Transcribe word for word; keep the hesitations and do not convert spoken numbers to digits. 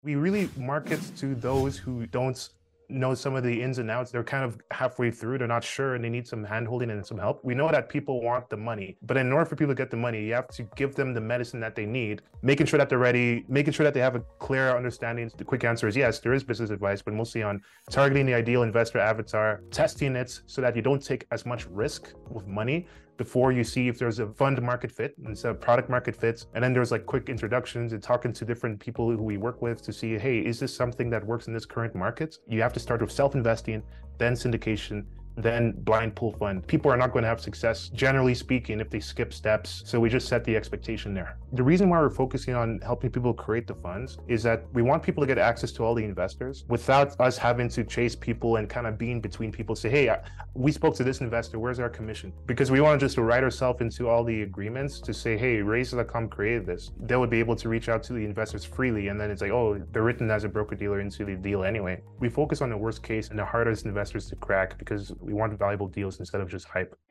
We really market to those who don't know some of the ins and outs. They're kind of halfway through, they're not sure, and they need some handholding and some help. We know that people want the money, but in order for people to get the money, you have to give them the medicine that they need, making sure that they're ready, making sure that they have a clear understanding. The quick answer is yes, there is business advice, but mostly on targeting the ideal investor avatar, testing it so that you don't take as much risk with money before you see if there's a fund market fit and a product market fit. And then there's like quick introductions and talking to different people who we work with to see, hey, is this something that works in this current market? You have to start with self-investing, then syndication, then blind pool fund. People are not going to have success, generally speaking, if they skip steps. So we just set the expectation there. The reason why we're focusing on helping people create the funds is that we want people to get access to all the investors without us having to chase people and kind of being between people, say, hey, we spoke to this investor, where's our commission? Because we want to just write ourselves into all the agreements to say, hey, Raise dot com created this. They would be able to reach out to the investors freely. And then it's like, oh, they're written as a broker-dealer into the deal anyway. We focus on the worst case and the hardest investors to crack because we want valuable deals instead of just hype.